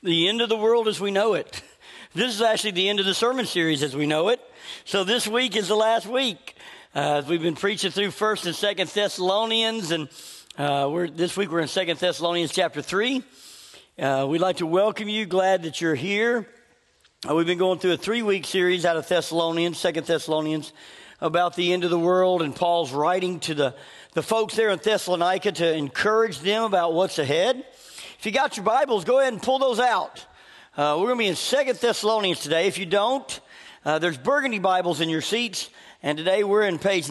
The end of the world as we know it. This is actually the end of the sermon series as we know it. So this week is the last week. We've been preaching through 1st and 2nd Thessalonians, and this week we're in 2nd Thessalonians chapter 3. We'd like to welcome you. Glad that you're here. We've been going through a 3-week series out of Thessalonians, 2nd Thessalonians, about the end of the world, and Paul's writing to the folks there in Thessalonica to encourage them about what's ahead. If you got your Bibles, go ahead and pull those out. We're going to be in 2nd Thessalonians today. If you don't, there's burgundy Bibles in your seats, and today we're in page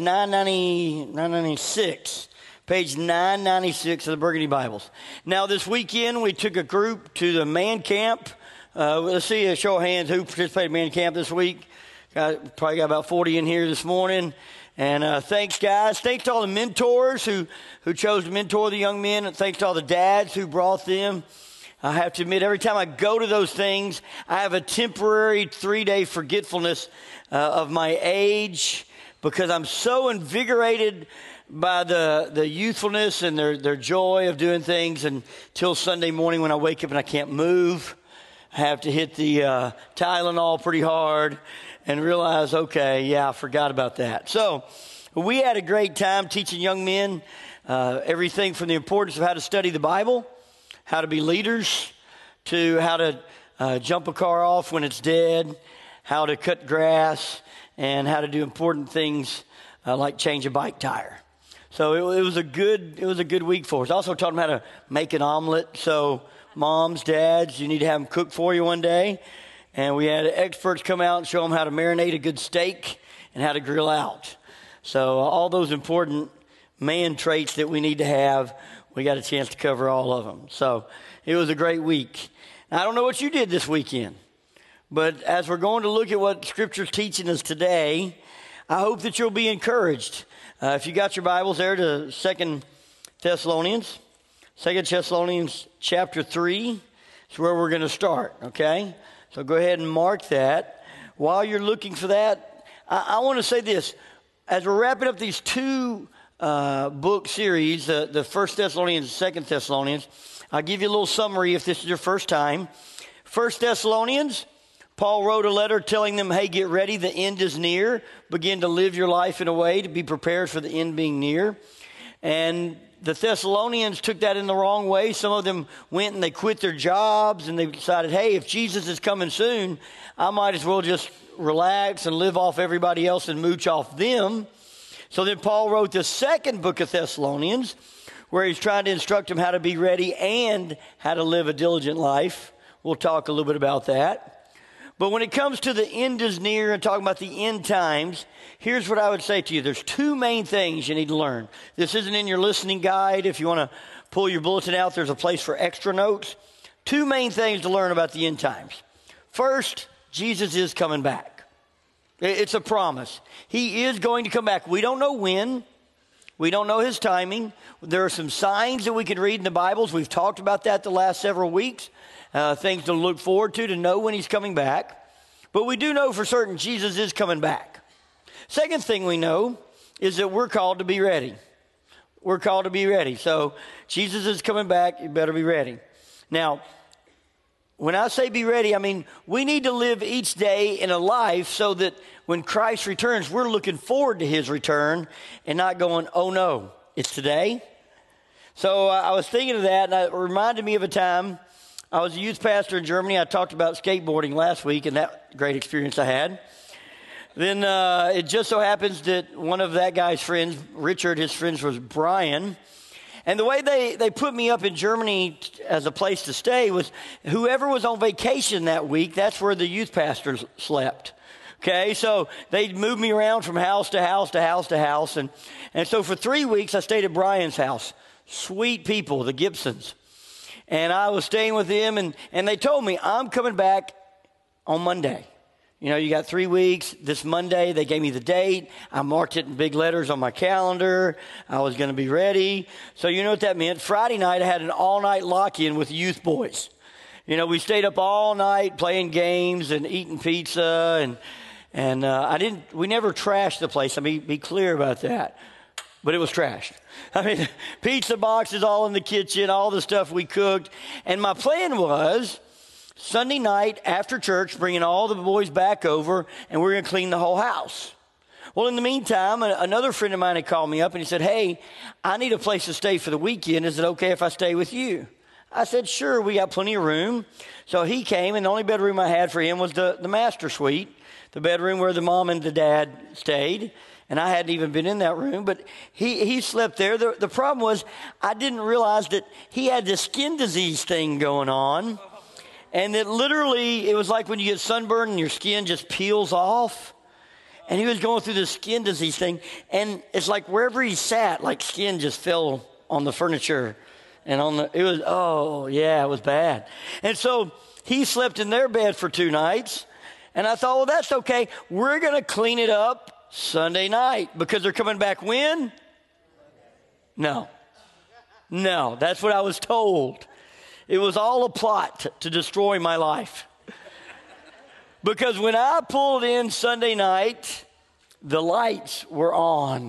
996. Page 996 of the burgundy Bibles. Now, this weekend, we took a group to the man camp. Let's see a show of hands who participated in man camp this week. Probably got about 40 in here this morning. And thanks, guys. Thanks to all the mentors who chose to mentor the young men. And thanks to all the dads who brought them. I have to admit, every time I go to those things, I have a temporary 3-day forgetfulness of my age because I'm so invigorated by the youthfulness and their joy of doing things until Sunday morning when I wake up and I can't move. I have to hit the Tylenol pretty hard and realize, okay, yeah, I forgot about that. So we had a great time teaching young men everything from the importance of how to study the Bible, how to be leaders, to how to jump a car off when it's dead, how to cut grass, and how to do important things like change a bike tire. So it was a good week for us. Also taught them how to make an omelet. So moms, dads, you need to have them cook for you one day. And we had experts come out and show them how to marinate a good steak and how to grill out. So all those important man traits that we need to have, we got a chance to cover all of them. So it was a great week. Now, I don't know what you did this weekend, but as we're going to look at what Scripture's teaching us today, I hope that you'll be encouraged. If you got your Bibles there to 2 Thessalonians chapter 3 is where we're going to start, okay? So go ahead and mark that. While you're looking for that, I want to say this. As we're wrapping up these two book series, the 1 Thessalonians and 2 Thessalonians, I'll give you a little summary if this is your first time. 1 Thessalonians, Paul wrote a letter telling them, hey, get ready, the end is near. Begin to live your life in a way to be prepared for the end being near. And the Thessalonians took that in the wrong way. Some of them went and they quit their jobs and they decided, hey, if Jesus is coming soon, I might as well just relax and live off everybody else and mooch off them. So then Paul wrote the second book of Thessalonians where he's trying to instruct them how to be ready and how to live a diligent life. We'll talk a little bit about that. But when it comes to the end is near and talking about the end times, here's what I would say to you. There's two main things you need to learn. This isn't in your listening guide. If you want to pull your bulletin out, there's a place for extra notes. Two main things to learn about the end times. First, Jesus is coming back. It's a promise. He is going to come back. We don't know when. We don't know his timing. There are some signs that we can read in the Bibles. We've talked about that the last several weeks. Things to look forward to know when he's coming back. But we do know for certain Jesus is coming back. Second thing we know is that we're called to be ready. We're called to be ready. So Jesus is coming back. You better be ready. Now, when I say be ready, I mean we need to live each day in a life so that when Christ returns, we're looking forward to his return and not going, oh no, it's today. So I was thinking of that, and it reminded me of a time. I was a youth pastor in Germany. I talked about skateboarding last week and that great experience I had. Then it just so happens that one of that guy's friends, Richard, his friends was Brian. And the way they put me up in Germany as a place to stay was whoever was on vacation that week, that's where the youth pastors slept. Okay, so they'd move me around from house to house to house to house. And so for 3 weeks, I stayed at Brian's house. Sweet people, the Gibsons. And I was staying with them, and they told me, I'm coming back on Monday. You know, you got 3 weeks. This Monday, they gave me the date. I marked it in big letters on my calendar. I was going to be ready. So you know what that meant? Friday night, I had an all-night lock-in with youth boys. You know, we stayed up all night playing games and eating pizza, and we never trashed the place. I mean, be clear about that. But it was trashed. I mean, pizza boxes all in the kitchen, all the stuff we cooked. And my plan was Sunday night after church, bringing all the boys back over, and we're going to clean the whole house. Well, in the meantime, another friend of mine had called me up and he said, hey, I need a place to stay for the weekend. Is it okay if I stay with you? I said, sure, we got plenty of room. So he came, and the only bedroom I had for him was the master suite, the bedroom where the mom and the dad stayed. And I hadn't even been in that room, but he slept there. The problem was I didn't realize that he had this skin disease thing going on. And that literally, it was like when you get sunburned and your skin just peels off. And he was going through this skin disease thing. And it's like wherever he sat, like skin just fell on the furniture. And it was bad. And so he slept in their bed for 2 nights. And I thought, well, that's okay. We're going to clean it up Sunday night. Because they're coming back when? No, that's what I was told. It was all a plot to destroy my life. Because when I pulled in Sunday night, the lights were on.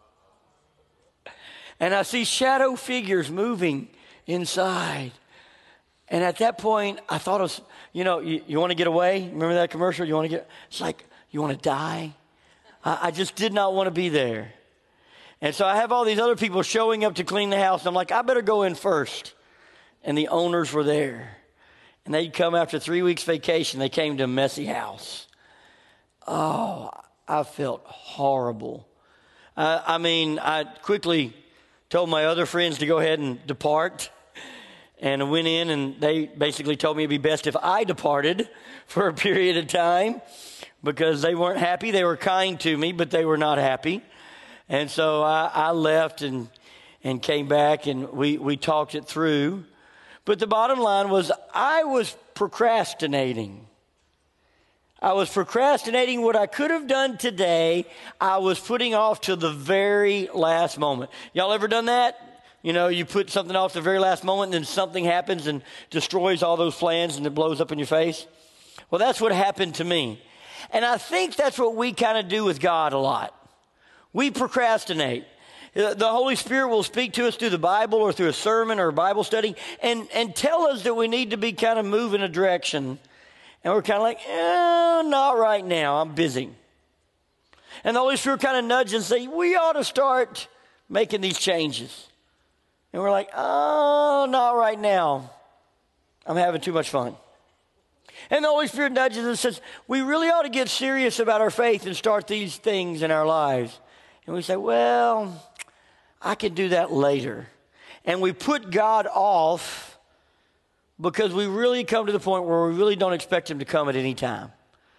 And I see shadow figures moving inside. And at that point, I thought it was, you want to get away? Remember that commercial? It's like, you want to die? I just did not want to be there. And so I have all these other people showing up to clean the house. And I'm like, I better go in first. And the owners were there. And they'd come after 3 weeks vacation. They came to a messy house. Oh, I felt horrible. I quickly told my other friends to go ahead and depart. And I went in, and they basically told me it'd be best if I departed for a period of time because they weren't happy. They were kind to me, but they were not happy. And so I left and came back, and we talked it through. But the bottom line was I was procrastinating. I was procrastinating what I could have done today. I was putting off to the very last moment. Y'all ever done that? You put something off to the very last moment, and then something happens and destroys all those plans, and it blows up in your face. Well, that's what happened to me. And I think that's what we kind of do with God a lot. We procrastinate. The Holy Spirit will speak to us through the Bible or through a sermon or a Bible study and tell us that we need to be kind of moving a direction. And we're kind of like, not right now. I'm busy. And the Holy Spirit kind of nudges and say, we ought to start making these changes. And we're like, not right now. I'm having too much fun. And the Holy Spirit nudges and says, we really ought to get serious about our faith and start these things in our lives. And we say, well, I can do that later. And we put God off because we really come to the point where we really don't expect him to come at any time.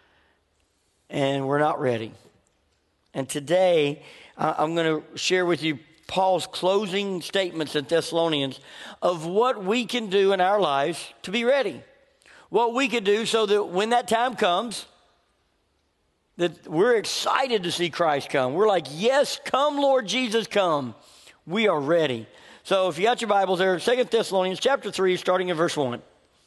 And we're not ready. And today, I'm going to share with you Paul's closing statements in Thessalonians of what we can do in our lives to be ready. What we can do so that when that time comes, that we're excited to see Christ come. We're like, yes, come, Lord Jesus, come. We are ready. So if you got your Bibles there, 2 Thessalonians chapter 3, starting in verse 1.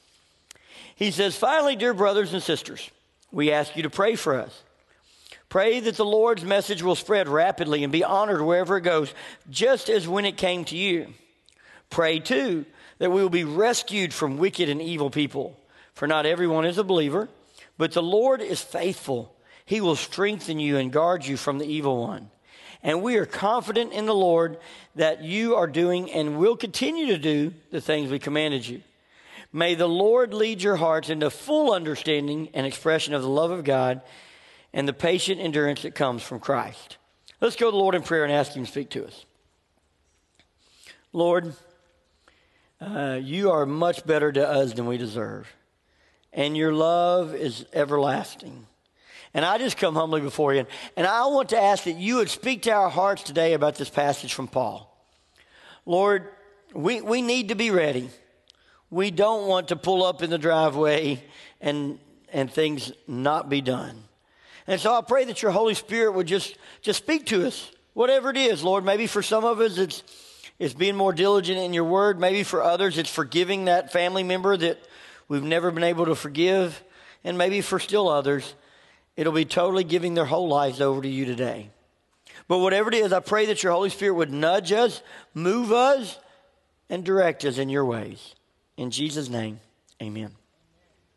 He says, finally, dear brothers and sisters, we ask you to pray for us. Pray that the Lord's message will spread rapidly and be honored wherever it goes, just as when it came to you. Pray, too, that we will be rescued from wicked and evil people. For not everyone is a believer, but the Lord is faithful. He will strengthen you and guard you from the evil one. And we are confident in the Lord that you are doing and will continue to do the things we commanded you. May the Lord lead your hearts into full understanding and expression of the love of God and the patient endurance that comes from Christ. Let's go to the Lord in prayer and ask him to speak to us. Lord, you are much better to us than we deserve. And your love is everlasting. And I just come humbly before you. And I want to ask that you would speak to our hearts today about this passage from Paul. Lord, we need to be ready. We don't want to pull up in the driveway and things not be done. And so I pray that your Holy Spirit would just speak to us, whatever it is, Lord. Maybe for some of us it's being more diligent in your word. Maybe for others it's forgiving that family member that we've never been able to forgive. And maybe for still others, it'll be totally giving their whole lives over to you today. But whatever it is, I pray that your Holy Spirit would nudge us, move us, and direct us in your ways. In Jesus' name, amen.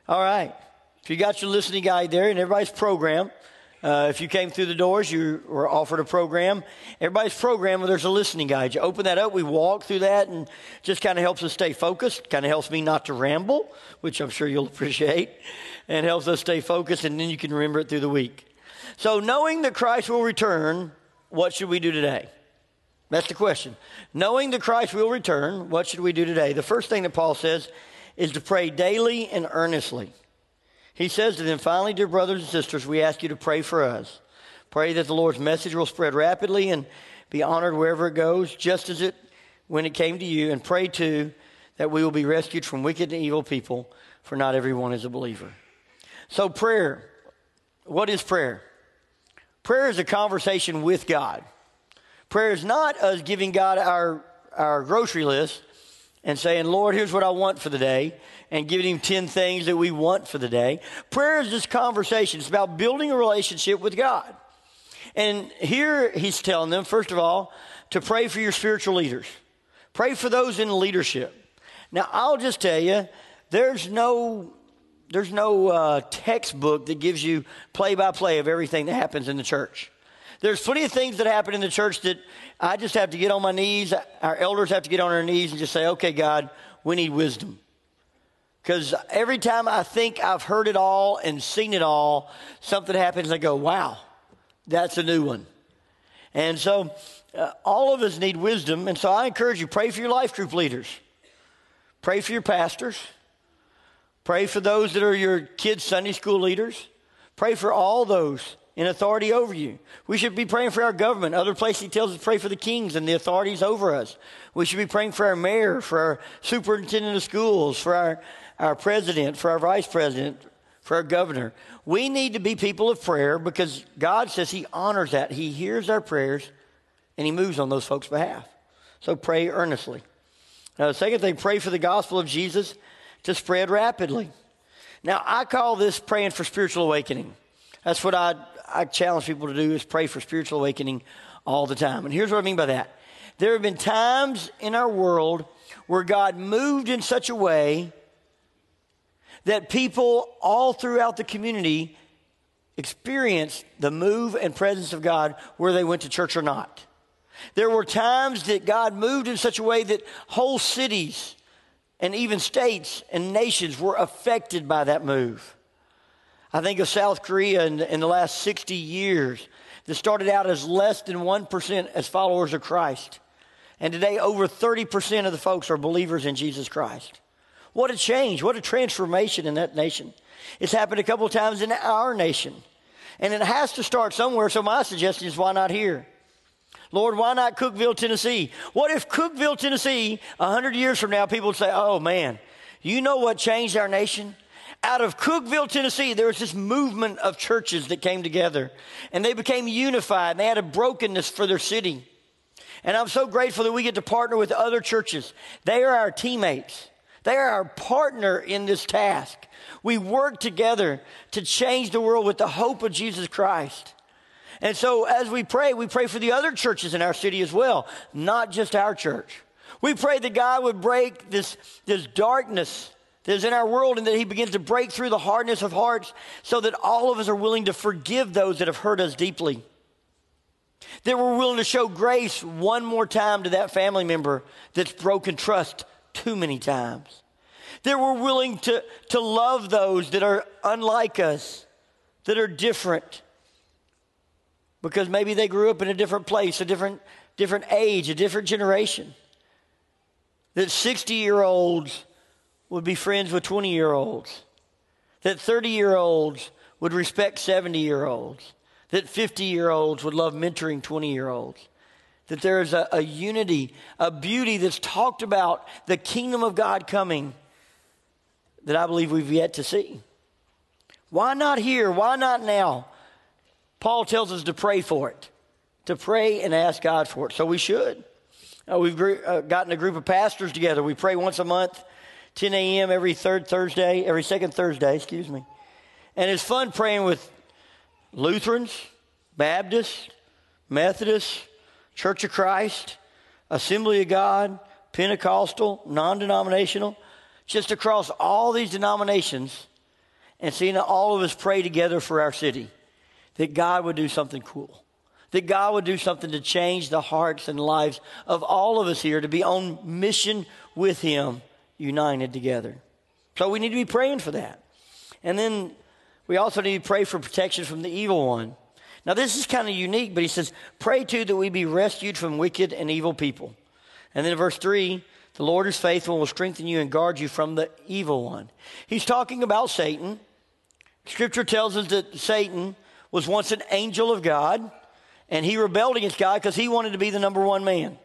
All right. If you got your listening guide there and everybody's program, if you came through the doors, you were offered a program. Everybody's program, there's a listening guide. You open that up, we walk through that, and just kind of helps us stay focused. Kind of helps me not to ramble, which I'm sure you'll appreciate, and helps us stay focused, and then you can remember it through the week. So knowing that Christ will return, what should we do today? That's the question. Knowing that Christ will return, what should we do today? The first thing that Paul says is to pray daily and earnestly. He says to them, finally, dear brothers and sisters, we ask you to pray for us. Pray that the Lord's message will spread rapidly and be honored wherever it goes, just as when it came to you. And pray, too, that we will be rescued from wicked and evil people, for not everyone is a believer. So prayer. What is prayer? Prayer is a conversation with God. Prayer is not us giving God our grocery list and saying, Lord, here's what I want for the day, and giving him 10 things that we want for the day. Prayer is this conversation. It's about building a relationship with God. And here he's telling them, first of all, to pray for your spiritual leaders. Pray for those in leadership. Now, I'll just tell you, there's no textbook that gives you play-by-play of everything that happens in the church. There's plenty of things that happen in the church that I just have to get on my knees. Our elders have to get on their knees and just say, okay, God, we need wisdom. Because every time I think I've heard it all and seen it all, something happens and I go, wow, that's a new one. And so all of us need wisdom. And so I encourage you, pray for your life group leaders. Pray for your pastors. Pray for those that are your kids' Sunday school leaders. Pray for all those in authority over you. We should be praying for our government. Other places he tells us to pray for the kings and the authorities over us. We should be praying for our mayor, for our superintendent of schools, for our president, for our vice president, for our governor. We need to be people of prayer because God says he honors that. He hears our prayers and he moves on those folks' behalf. So pray earnestly. Now, the second thing, pray for the gospel of Jesus to spread rapidly. Now, I call this praying for spiritual awakening. That's what I challenge people to do, is pray for spiritual awakening all the time. And here's what I mean by that. There have been times in our world where God moved in such a way that people all throughout the community experienced the move and presence of God where they went to church or not. There were times that God moved in such a way that whole cities and even states and nations were affected by that move. I think of South Korea in the last 60 years that started out as less than 1% as followers of Christ. And today over 30% of the folks are believers in Jesus Christ. What a change. What a transformation in that nation. It's happened a couple of times in our nation. And it has to start somewhere. So my suggestion is, why not here? Lord, why not Cookeville, Tennessee? What if Cookeville, Tennessee, 100 years from now, people would say, oh man, you know what changed our nation? Out of Cookeville, Tennessee, there was this movement of churches that came together. And they became unified. And they had a brokenness for their city. And I'm so grateful that we get to partner with other churches. They are our teammates. They are our partner in this task. We work together to change the world with the hope of Jesus Christ. And so as we pray for the other churches in our city as well, not just our church. We pray that God would break this darkness that is in our world, and that he begins to break through the hardness of hearts so that all of us are willing to forgive those that have hurt us deeply. That we're willing to show grace one more time to that family member that's broken trust too many times. That we're willing to love those that are unlike us, that are different. Because maybe they grew up in a different place, a different age, a different generation. That 60-year-olds would be friends with 20-year-olds. That 30-year-olds would respect 70-year-olds. That 50-year-olds would love mentoring 20-year-olds. That there is a unity, a beauty that's talked about, the kingdom of God coming, that I believe we've yet to see. Why not here? Why not now? Paul tells us to pray for it, to pray and ask God for it. So we should. We've gotten a group of pastors together. We pray once a month, 10 a.m. every second Thursday, And it's fun praying with Lutherans, Baptists, Methodists, Church of Christ, Assembly of God, Pentecostal, non-denominational, just across all these denominations and seeing all of us pray together for our city, that God would do something cool, that God would do something to change the hearts and lives of all of us here to be on mission with him, united together. So we need to be praying for that. And then we also need to pray for protection from the evil one. Now this is kind of unique, but he says, pray too that we be rescued from wicked and evil people. And then in verse 3, the Lord is faithful and will strengthen you and guard you from the evil one. He's talking about Satan. Scripture tells us that Satan was once an angel of God, and he rebelled against God because he wanted to be the number one man.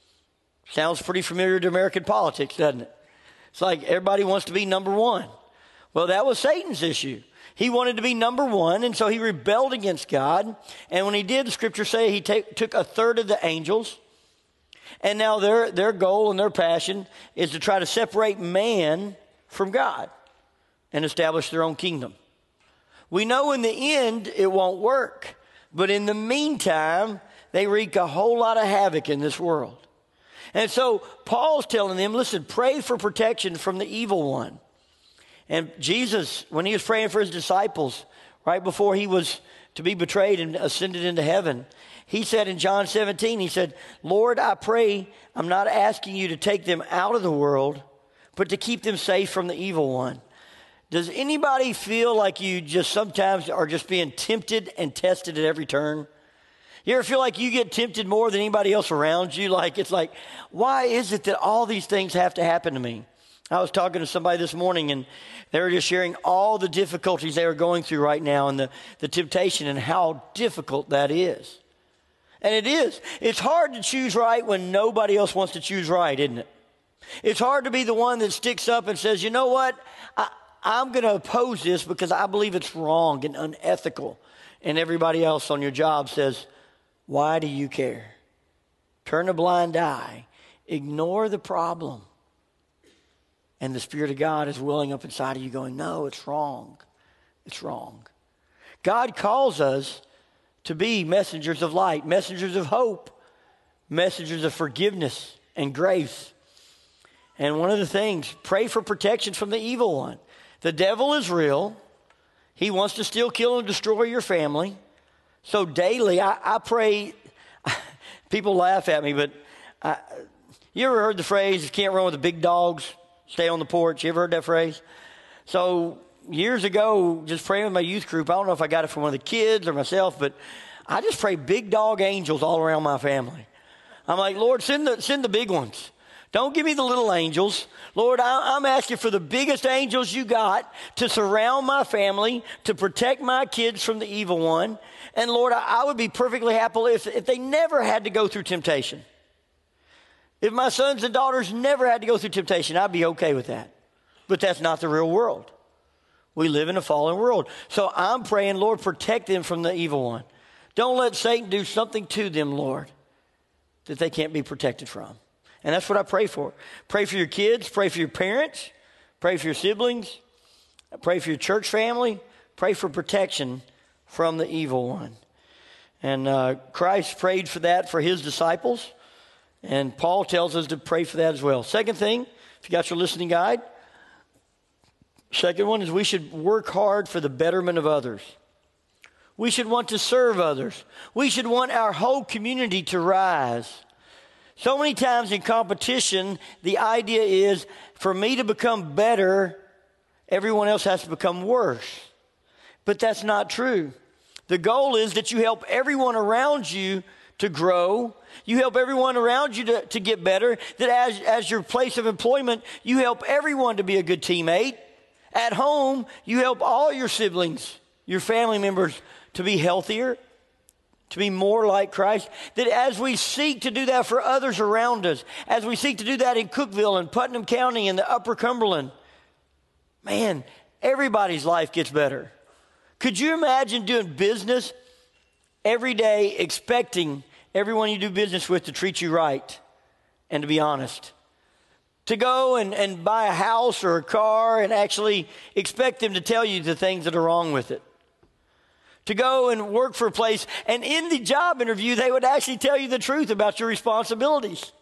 Sounds pretty familiar to American politics, doesn't it? It's like everybody wants to be number one. Well, that was Satan's issue. He wanted to be number one, and so he rebelled against God. And when he did, the scriptures say he took a third of the angels. And now their goal and their passion is to try to separate man from God and establish their own kingdom. We know in the end it won't work. But in the meantime, they wreak a whole lot of havoc in this world. And so Paul's telling them, listen, pray for protection from the evil one. And Jesus, when he was praying for his disciples, right before he was to be betrayed and ascended into heaven, he said in John 17, he said, Lord, I pray I'm not asking you to take them out of the world, but to keep them safe from the evil one. Does anybody feel like you just sometimes are just being tempted and tested at every turn? You ever feel like you get tempted more than anybody else around you? Like, it's like, why is it that all these things have to happen to me? I was talking to somebody this morning, and they were just sharing all the difficulties they are going through right now and the temptation and how difficult that is. And it is. It's hard to choose right when nobody else wants to choose right, isn't it? It's hard to be the one that sticks up and says, you know what? I'm going to oppose this because I believe it's wrong and unethical. And everybody else on your job says, why do you care? Turn a blind eye. Ignore the problem. And the Spirit of God is welling up inside of you going, no, it's wrong. It's wrong. God calls us to be messengers of light, messengers of hope, messengers of forgiveness and grace. And one of the things, pray for protection from the evil one. The devil is real. He wants to steal, kill, and destroy your family. So daily, I pray. People laugh at me, but you ever heard the phrase, you can't run with the big dogs, stay on the porch? You ever heard that phrase? So years ago, just praying with my youth group, I don't know if I got it from one of the kids or myself, but I just pray big dog angels all around my family. I'm like, Lord, send the big ones. Don't give me the little angels. Lord, I'm asking for the biggest angels you got to surround my family, to protect my kids from the evil one. And Lord, I would be perfectly happy if they never had to go through temptation. If my sons and daughters never had to go through temptation, I'd be okay with that. But that's not the real world. We live in a fallen world. So I'm praying, Lord, protect them from the evil one. Don't let Satan do something to them, Lord, that they can't be protected from. And that's what I pray for. Pray for your kids. Pray for your parents. Pray for your siblings. Pray for your church family. Pray for protection from the evil one. And Christ prayed for that for his disciples. And Paul tells us to pray for that as well. Second thing, if you got your listening guide, second one is we should work hard for the betterment of others. We should want to serve others. We should want our whole community to rise. So many times in competition, the idea is for me to become better, everyone else has to become worse. But that's not true. The goal is that you help everyone around you to grow. You help everyone around you to get better. That as your place of employment, you help everyone to be a good teammate. At home, you help all your siblings, your family members to be healthier, to be more like Christ. That as we seek to do that for others around us, as we seek to do that in Cookeville and Putnam County and the Upper Cumberland, man, everybody's life gets better. Could you imagine doing business every day expecting everyone you do business with to treat you right and to be honest? To go and buy a house or a car and actually expect them to tell you the things that are wrong with it. To go and work for a place, and in the job interview, they would actually tell you the truth about your responsibilities.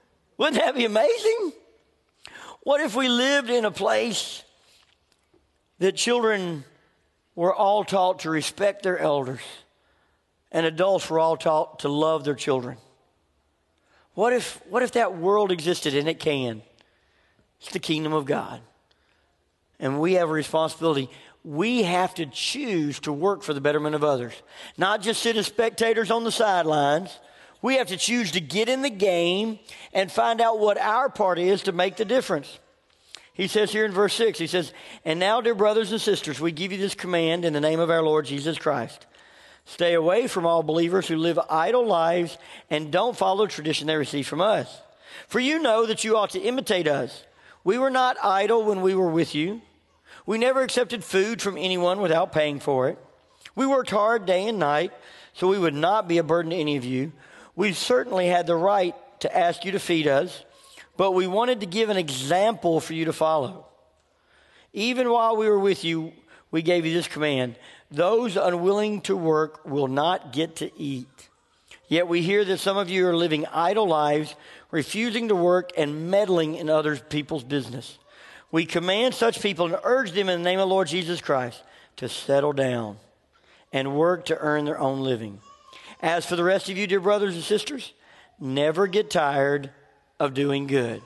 Wouldn't that be amazing? What if we lived in a place that children were all taught to respect their elders and adults were all taught to love their children? What if that world existed, and it can? It's the kingdom of God. And we have a responsibility. We have to choose to work for the betterment of others. Not just sit as spectators on the sidelines. We have to choose to get in the game and find out what our part is to make the difference. He says here in verse 6, he says, "And now, dear brothers and sisters, we give you this command in the name of our Lord Jesus Christ. Stay away from all believers who live idle lives and don't follow the tradition they receive from us. For you know that you ought to imitate us. We were not idle when we were with you. We never accepted food from anyone without paying for it. We worked hard day and night so we would not be a burden to any of you. We certainly had the right to ask you to feed us, but we wanted to give an example for you to follow. Even while we were with you, we gave you this command: those unwilling to work will not get to eat. Yet we hear that some of you are living idle lives, refusing to work and meddling in other people's business. We command such people and urge them in the name of the Lord Jesus Christ to settle down and work to earn their own living. As for the rest of you, dear brothers and sisters, never get tired of doing good."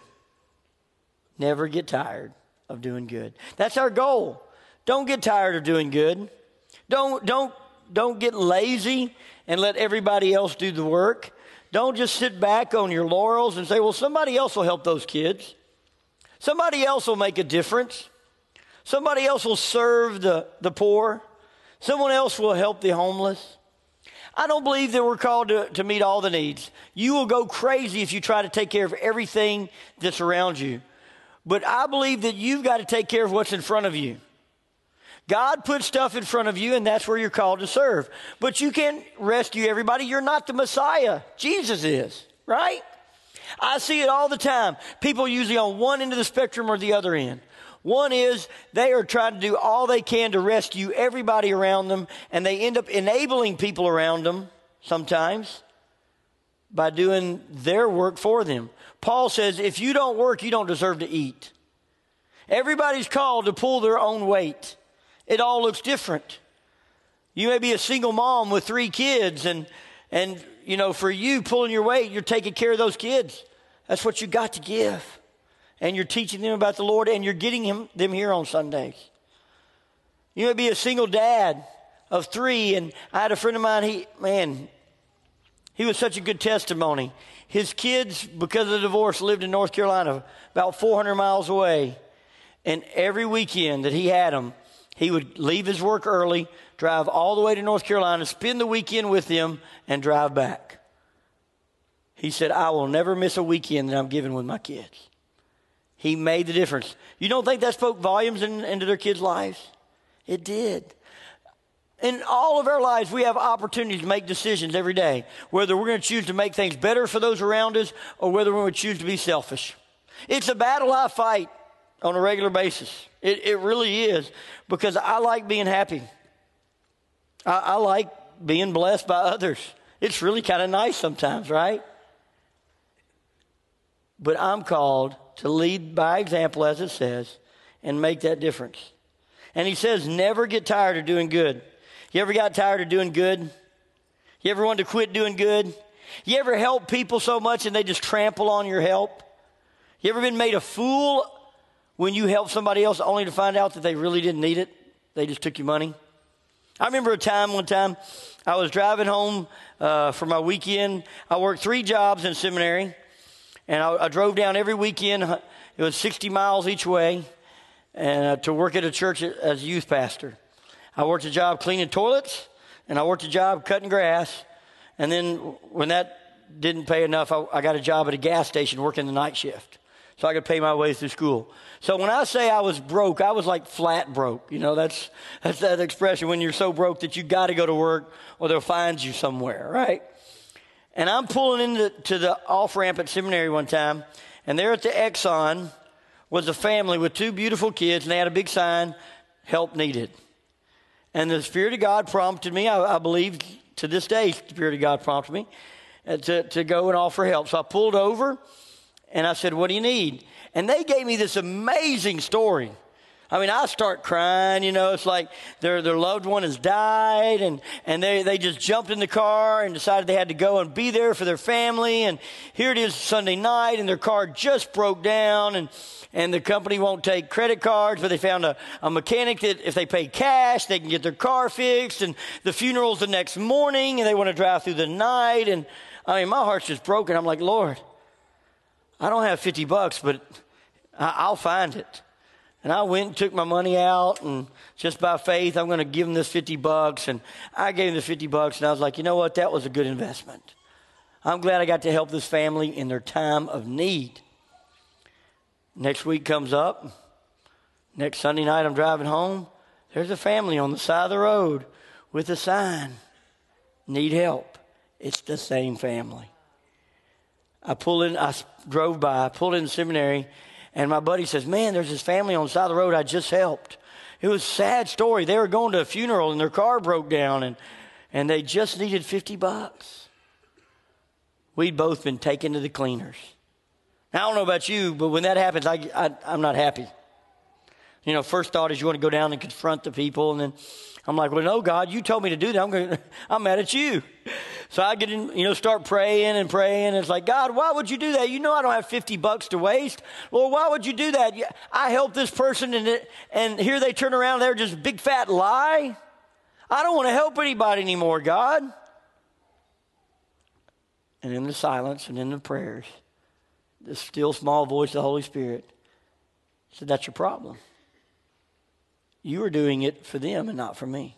Never get tired of doing good. That's our goal. Don't get tired of doing good. Don't get lazy and let everybody else do the work. Don't just sit back on your laurels and say, well, somebody else will help those kids. Somebody else will make a difference. Somebody else will serve the poor. Someone else will help the homeless. I don't believe that we're called to meet all the needs. You will go crazy if you try to take care of everything that's around you. But I believe that you've got to take care of what's in front of you. God put stuff in front of you, and that's where you're called to serve. But you can't rescue everybody. You're not the Messiah. Jesus is, right? I see it all the time. People usually on one end of the spectrum or the other end. One is they are trying to do all they can to rescue everybody around them, and they end up enabling people around them sometimes by doing their work for them. Paul says, if you don't work, you don't deserve to eat. Everybody's called to pull their own weight. It all looks different. You may be a single mom with 3 kids, and you know, for you pulling your weight, you're taking care of those kids. That's what you got to give. And you're teaching them about the Lord, and you're getting them here on Sundays. You may be a single dad of 3, and I had a friend of mine, he was such a good testimony. His kids, because of the divorce, lived in North Carolina, about 400 miles away. And every weekend that he had them, he would leave his work early, drive all the way to North Carolina, spend the weekend with them, and drive back. He said, I will never miss a weekend that I'm giving with my kids. He made the difference. You don't think that spoke volumes into their kids' lives? It did. In all of our lives, we have opportunities to make decisions every day, whether we're going to choose to make things better for those around us or whether we're going to choose to be selfish. It's a battle I fight on a regular basis. It really is, because I like being happy. I like being blessed by others. It's really kind of nice sometimes, right? But I'm called to lead by example, as it says, and make that difference. And he says, never get tired of doing good. You ever got tired of doing good? You ever wanted to quit doing good? You ever help people so much and they just trample on your help? You ever been made a fool when you help somebody else only to find out that they really didn't need it? They just took your money. I remember one time, I was driving home for my weekend. I worked 3 jobs in seminary, and I drove down every weekend. It was 60 miles each way, and to work at a church as a youth pastor. I worked a job cleaning toilets, and I worked a job cutting grass. And then when that didn't pay enough, I got a job at a gas station working the night shift so I could pay my way through school. So when I say I was broke, I was like flat broke. You know, that's that expression when you're so broke that you got to go to work or they'll find you somewhere, right? And I'm pulling into the off-ramp at seminary one time, and there at the Exxon was a family with 2 beautiful kids, and they had a big sign, help needed. And the Spirit of God prompted me, I believe to this day, the Spirit of God prompted me to go and offer help. So I pulled over, and I said, what do you need? And they gave me this amazing story I mean, I start crying, it's like their loved one has died and they just jumped in the car and decided they had to go and be there for their family. And here it is Sunday night and their car just broke down and the company won't take credit cards, but they found a mechanic that if they pay cash, they can get their car fixed. And the funeral's the next morning and they want to drive through the night. And I mean, my heart's just broken. I'm like, Lord, I don't have $50, but I'll find it. And I went and took my money out, and just by faith, I'm going to give them this $50. And I gave them the $50, and I was like, you know what? That was a good investment. I'm glad I got to help this family in their time of need. Next week comes up. Next Sunday night, I'm driving home. There's a family on the side of the road with a sign, need help. It's the same family. I drove by, pulled in the seminary, and my buddy says, man, there's this family on the side of the road I just helped. It was a sad story. They were going to a funeral and their car broke down and they just needed $50. We'd both been taken to the cleaners. Now, I don't know about you, but when that happens, I'm not happy. First thought is you want to go down and confront the people. And then I'm like, well, no, God, you told me to do that. I'm mad at you. So I get in, start praying and praying. And it's like, God, why would you do that? I don't have $50 to waste. Lord, why would you do that? I helped this person and here they turn around. They're just big fat lie. I don't want to help anybody anymore, God. And in the silence and in the prayers, the still small voice of the Holy Spirit said, that's your problem. You are doing it for them and not for me.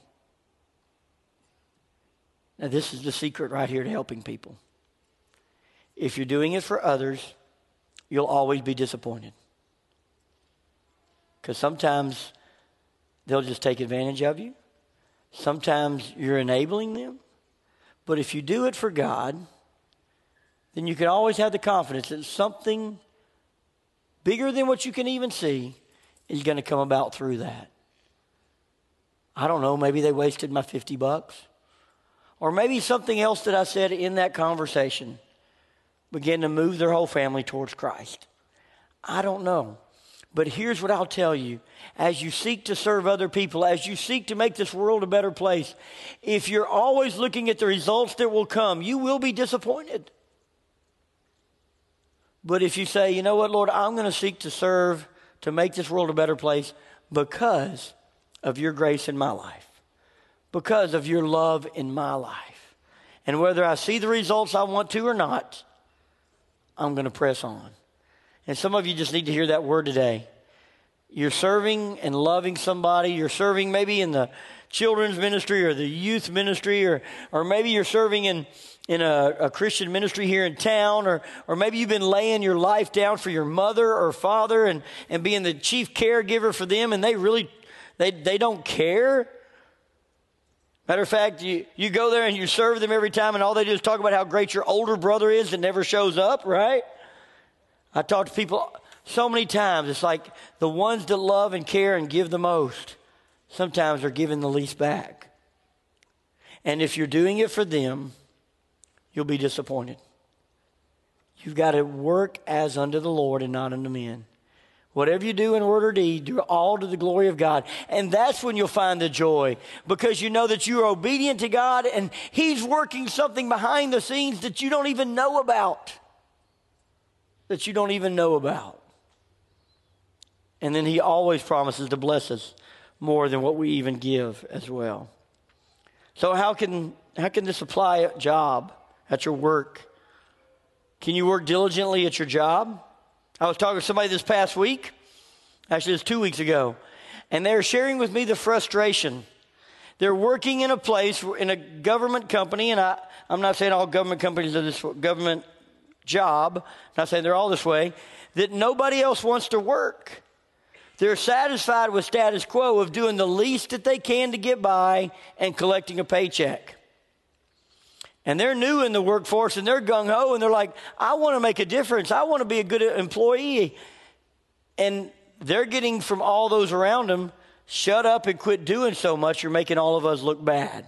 Now, this is the secret right here to helping people. If you're doing it for others, you'll always be disappointed. Because sometimes they'll just take advantage of you. Sometimes you're enabling them. But if you do it for God, then you can always have the confidence that something bigger than what you can even see is going to come about through that. I don't know, maybe they wasted my $50. Or maybe something else that I said in that conversation began to move their whole family towards Christ. I don't know. But here's what I'll tell you. As you seek to serve other people, as you seek to make this world a better place, if you're always looking at the results that will come, you will be disappointed. But if you say, you know what, Lord, I'm going to seek to serve, to make this world a better place because of your grace in my life, because of your love in my life. And whether I see the results I want to or not, I'm going to press on. And some of you just need to hear that word today. You're serving and loving somebody. You're serving maybe in the children's ministry or the youth ministry, or maybe you're serving in a Christian ministry here in town, or maybe you've been laying your life down for your mother or father and being the chief caregiver for them, and they don't care. Matter of fact, you go there and you serve them every time, and all they do is talk about how great your older brother is that never shows up, right? I talk to people so many times. It's like the ones that love and care and give the most sometimes are giving the least back. And if you're doing it for them, you'll be disappointed. You've got to work as unto the Lord and not unto men. Whatever you do in word or deed, do all to the glory of God. And that's when you'll find the joy, because you know that you are obedient to God and He's working something behind the scenes that you don't even know about. And then He always promises to bless us more than what we even give as well. So how can this apply at job, at your work? Can you work diligently at your job? I was talking to somebody this past week, actually it was 2 weeks ago, and they were sharing with me the frustration. They're working in a place, in a government company, and I'm not saying all government companies are this government job, I'm not saying they're all this way, that nobody else wants to work. They're satisfied with status quo of doing the least that they can to get by and collecting a paycheck. And they're new in the workforce and they're gung-ho and they're like, I want to make a difference. I want to be a good employee. And they're getting from all those around them, shut up and quit doing so much. You're making all of us look bad.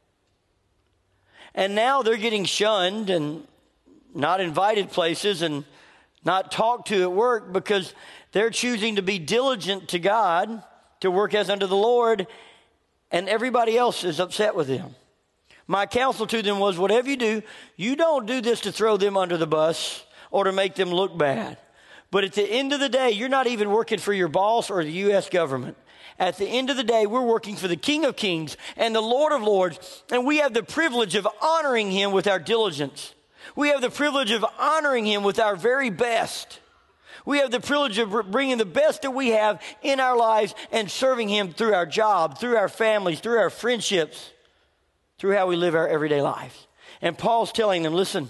And now they're getting shunned and not invited places and not talked to at work because they're choosing to be diligent to God to work as unto the Lord, and everybody else is upset with them. My counsel to them was, whatever you do, you don't do this to throw them under the bus or to make them look bad. But at the end of the day, you're not even working for your boss or the U.S. government. At the end of the day, we're working for the King of Kings and the Lord of Lords, and we have the privilege of honoring him with our diligence. We have the privilege of honoring him with our very best. We have the privilege of bringing the best that we have in our lives and serving him through our job, through our families, through our friendships, through how we live our everyday lives. And Paul's telling them, listen,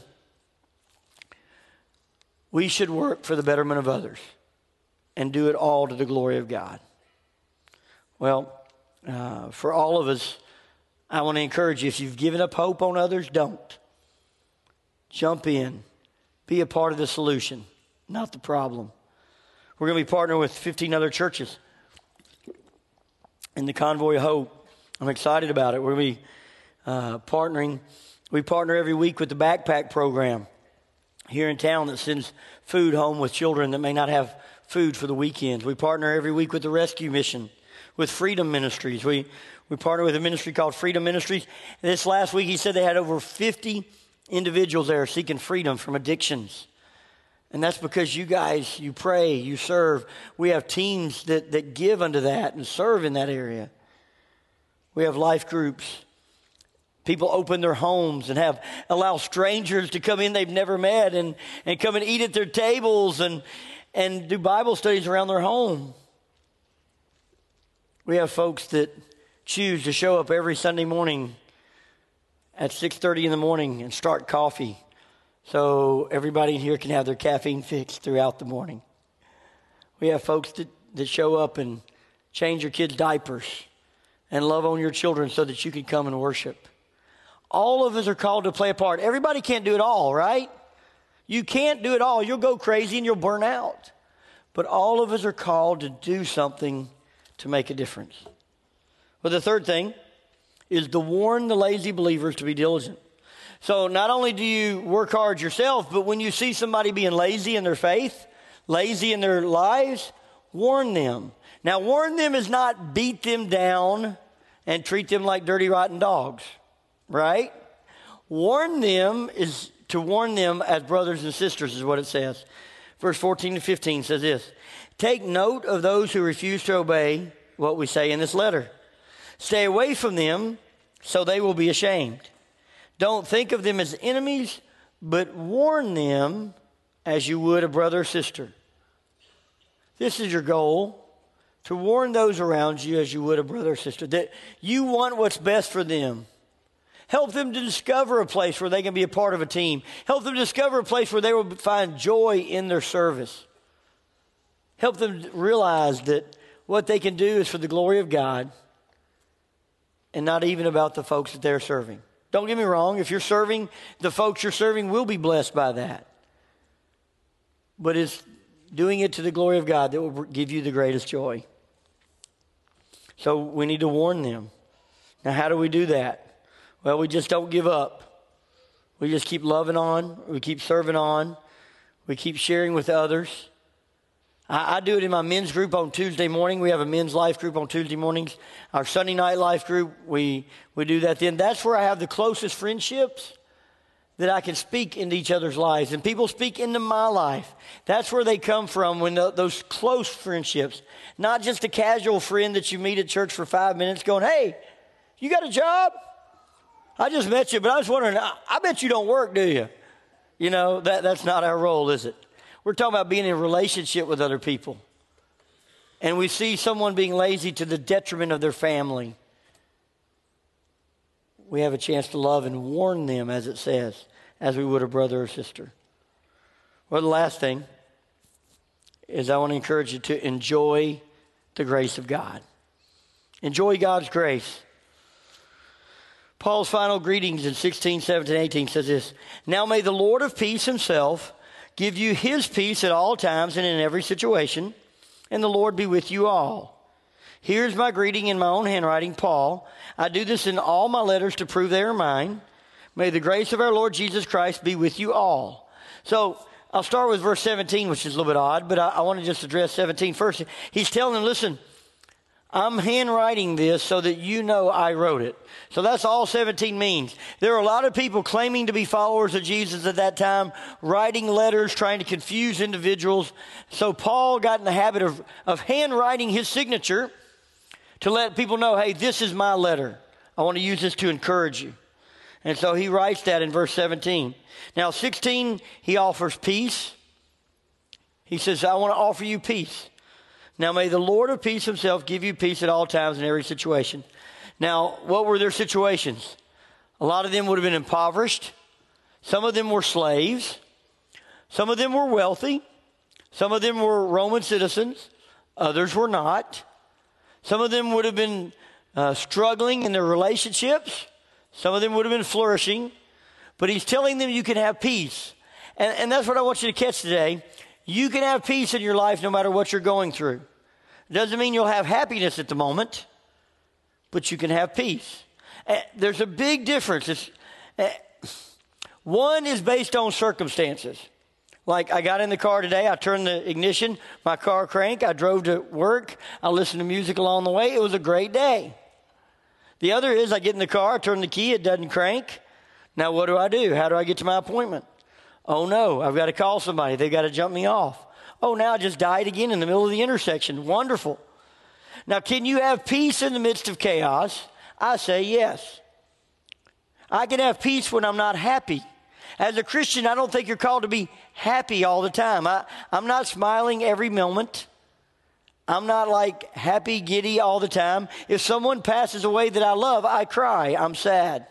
we should work for the betterment of others and do it all to the glory of God. Well, for all of us, I want to encourage you, if you've given up hope on others, don't. Jump in. Be a part of the solution, not the problem. We're going to be partnering with 15 other churches in the Convoy of Hope. I'm excited about it. We're going to be partnering. We partner every week with the Backpack Program here in town that sends food home with children that may not have food for the weekends. We partner every week with the Rescue Mission, with Freedom Ministries. We partner with a ministry called Freedom Ministries. And this last week, he said they had over 50 individuals there seeking freedom from addictions. And that's because you guys, you pray, you serve. We have teams that give unto that and serve in that area. We have life groups. People open their homes and allow strangers to come in they've never met and come and eat at their tables and do Bible studies around their home. We have folks that choose to show up every Sunday morning at 6:30 in the morning and start coffee so everybody in here can have their caffeine fix throughout the morning. We have folks that show up and change your kids' diapers and love on your children so that you can come and worship. All of us are called to play a part. Everybody can't do it all, right? You can't do it all. You'll go crazy and you'll burn out. But all of us are called to do something to make a difference. Well, the third thing is to warn the lazy believers to be diligent. So not only do you work hard yourself, but when you see somebody being lazy in their faith, lazy in their lives, warn them. Now, warn them is not beat them down and treat them like dirty, rotten dogs, right? Warn them is to warn them as brothers and sisters is what it says. Verse 14 and 15 says this: take note of those who refuse to obey what we say in this letter. Stay away from them so they will be ashamed. Don't think of them as enemies, but warn them as you would a brother or sister. This is your goal, to warn those around you as you would a brother or sister, that you want what's best for them. Help them to discover a place where they can be a part of a team. Help them discover a place where they will find joy in their service. Help them realize that what they can do is for the glory of God and not even about the folks that they're serving. Don't get me wrong. If you're serving, the folks you're serving will be blessed by that. But it's doing it to the glory of God that will give you the greatest joy. So we need to warn them. Now, how do we do that? Well, we just don't give up. We just keep loving on. We keep serving on. We keep sharing with others. I do it in my men's group on Tuesday morning. We have a men's life group on Tuesday mornings. Our Sunday night life group, we do that then. That's where I have the closest friendships that I can speak into each other's lives. And people speak into my life. That's where they come from, when those close friendships. Not just a casual friend that you meet at church for 5 minutes going, hey, you got a job? I just met you, but I was wondering, I bet you don't work, do you? You know, that's not our role, is it? We're talking about being in a relationship with other people. And we see someone being lazy to the detriment of their family. We have a chance to love and warn them, as it says, as we would a brother or sister. Well, the last thing is I want to encourage you to enjoy the grace of God. Enjoy God's grace. Paul's final greetings in 16, 17, 18 says this: now may the Lord of peace himself give you his peace at all times and in every situation, and the Lord be with you all. Here's my greeting in my own handwriting, Paul. I do this in all my letters to prove they are mine. May the grace of our Lord Jesus Christ be with you all. So I'll start with verse 17, which is a little bit odd, but I want to just address 17 first. He's telling them, listen, I'm handwriting this so that you know I wrote it. So that's all 17 means. There are a lot of people claiming to be followers of Jesus at that time, writing letters, trying to confuse individuals. So Paul got in the habit of handwriting his signature to let people know, hey, this is my letter. I want to use this to encourage you. And so he writes that in verse 17. Now, 16, he offers peace. He says, I want to offer you peace. Now may the Lord of peace himself give you peace at all times in every situation. Now, what were their situations? A lot of them would have been impoverished. Some of them were slaves. Some of them were wealthy. Some of them were Roman citizens. Others were not. Some of them would have been struggling in their relationships. Some of them would have been flourishing. But he's telling them you can have peace. And that's what I want you to catch today. You can have peace in your life no matter what you're going through. It doesn't mean you'll have happiness at the moment, but you can have peace. There's a big difference. One is based on circumstances. Like I got in the car today, I turned the ignition, my car cranked, I drove to work, I listened to music along the way. It was a great day. The other is I get in the car, I turn the key, it doesn't crank. Now what do? How do I get to my appointment? Oh no, I've got to call somebody. They've got to jump me off. Oh, now I just died again in the middle of the intersection. Wonderful. Now, can you have peace in the midst of chaos? I say yes. I can have peace when I'm not happy. As a Christian, I don't think you're called to be happy all the time. I'm not smiling every moment. I'm not like happy, giddy all the time. If someone passes away that I love, I cry. I'm sad.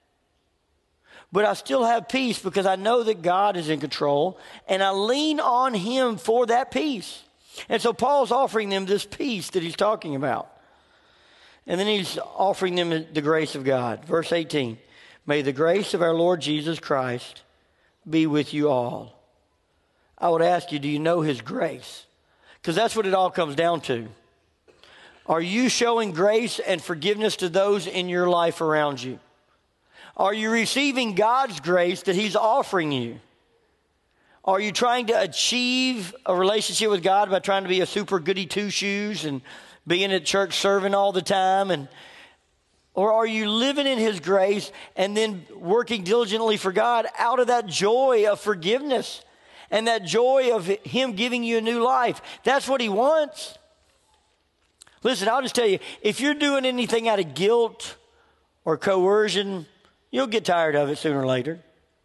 But I still have peace because I know that God is in control and I lean on him for that peace. And so Paul's offering them this peace that he's talking about. And then he's offering them the grace of God. Verse 18, may the grace of our Lord Jesus Christ be with you all. I would ask you, do you know his grace? Because that's what it all comes down to. Are you showing grace and forgiveness to those in your life around you? Are you receiving God's grace that he's offering you? Are you trying to achieve a relationship with God by trying to be a super goody two-shoes and being at church serving all the time? Or are you living in his grace and then working diligently for God out of that joy of forgiveness and that joy of him giving you a new life? That's what he wants. Listen, I'll just tell you, if you're doing anything out of guilt or coercion, you'll get tired of it sooner or later.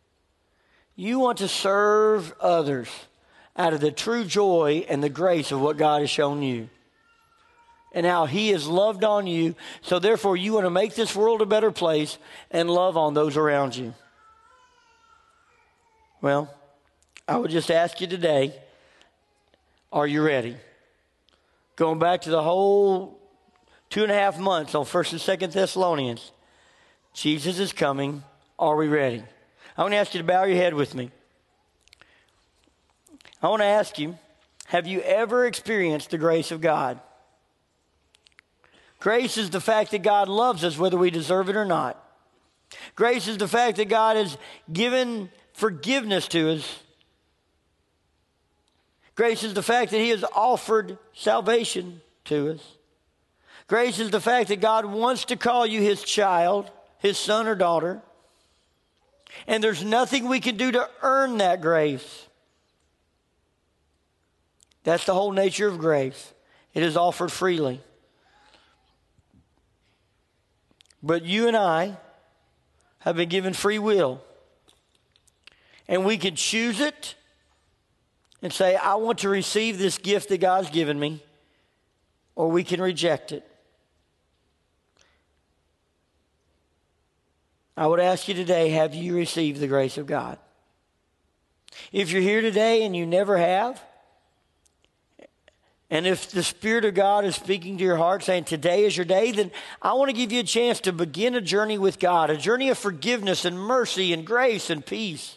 You want to serve others out of the true joy and the grace of what God has shown you and how he has loved on you. So therefore, you want to make this world a better place and love on those around you. Well, I would just ask you today, are you ready? Going back to the whole 2.5 months on 1st and 2nd Thessalonians. Jesus is coming. Are we ready? I want to ask you to bow your head with me. I want to ask you, have you ever experienced the grace of God? Grace is the fact that God loves us whether we deserve it or not. Grace is the fact that God has given forgiveness to us. Grace is the fact that he has offered salvation to us. Grace is the fact that God wants to call you his child, his son or daughter. And there's nothing we can do to earn that grace. That's the whole nature of grace. It is offered freely. But you and I have been given free will. And we can choose it and say, I want to receive this gift that God's given me. Or we can reject it. I would ask you today, have you received the grace of God? If you're here today and you never have, and if the Spirit of God is speaking to your heart saying today is your day, then I want to give you a chance to begin a journey with God, a journey of forgiveness and mercy and grace and peace.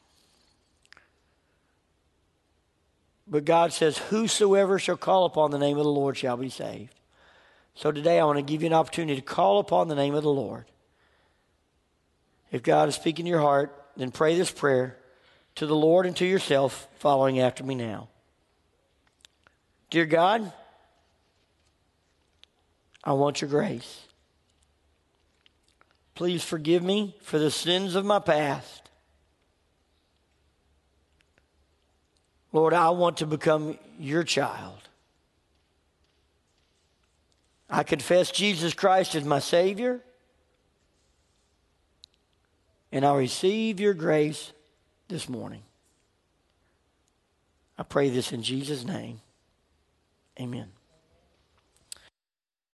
But God says, whosoever shall call upon the name of the Lord shall be saved. So today I want to give you an opportunity to call upon the name of the Lord. If God is speaking to your heart, then pray this prayer to the Lord and to yourself, following after me now. Dear God, I want your grace. Please forgive me for the sins of my past. Lord, I want to become your child. I confess Jesus Christ as my Savior, and I receive your grace this morning. I pray this in Jesus' name. Amen.